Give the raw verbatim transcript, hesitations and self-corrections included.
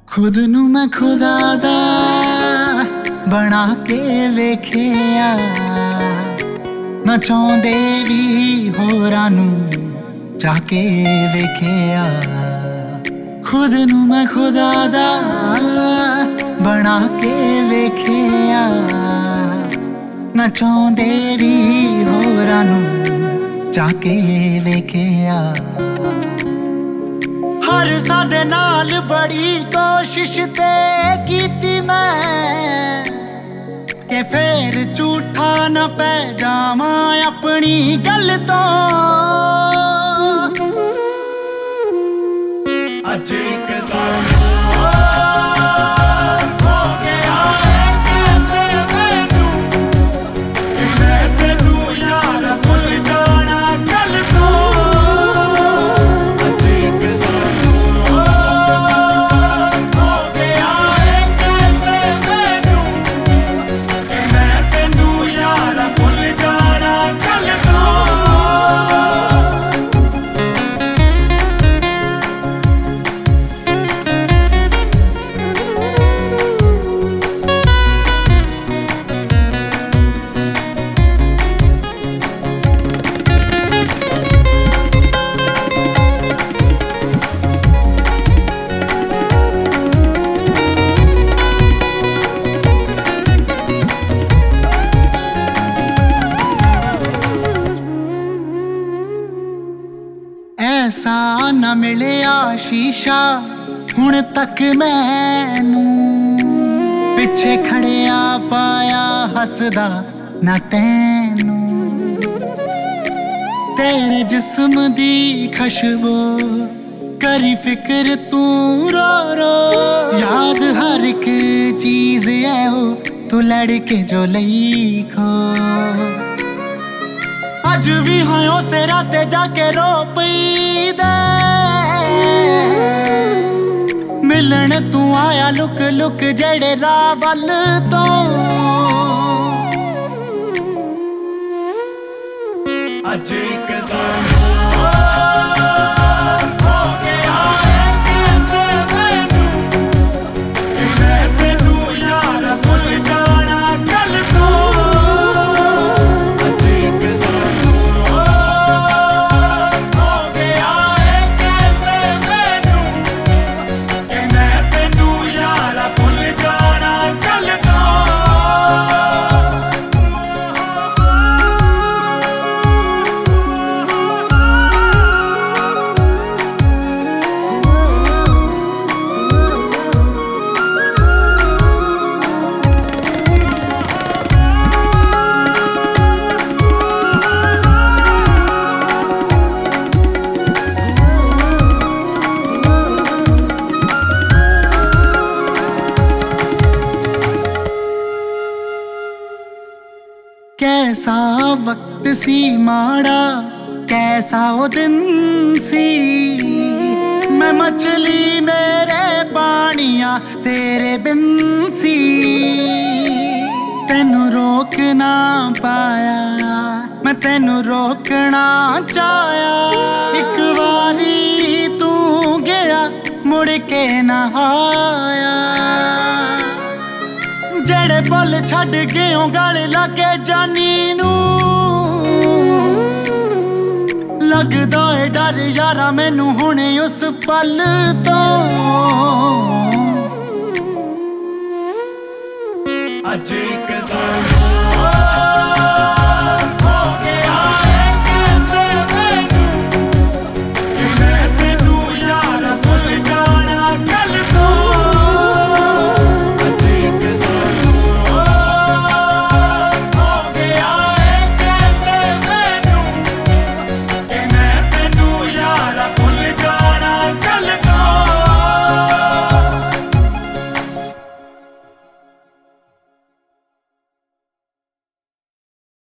खुद नू मैं खुदा दा बना के वेखिया ना चाहुंदे वी होरां नू जाके वेखिया। खुद नू मैं खुदा दा बना के वेखिया ना चाहुंदे वी होरां नू जाके वेखिया। हर सादे नाल बड़ी कोशिश ते कीती मैं के फिर झूठा न पै जावां अपनी गल तो। अज इक ऐसा न मिलिया शीशा हुण तक मैनू, पिछे खड़िया पाया हसदा ना तैनू। तेरे जिस्म दी खुशबू करी फिक्र तू रो रो, याद हर एक चीज है वो तू लड़के जो लई खो। अज भी हाँ उसे राते जाके रो पई दे, मिलन तू आया लुक लुक जेड़े राह वल तो। अज इक कैसा वक्त सी माड़ा कैसा वो दिन सी, मैं मछली मेरे पानिया तेरे बिन सी। तेनू रोक ना पाया मैं तेनू रोकना चाहया, एक बारी तू गया मुड़ के ना आया। जेड़े पल छड़ गए गल लागे जानी नू, लगदा है डर यारा मैनू हुणे उस पल तो। अज इक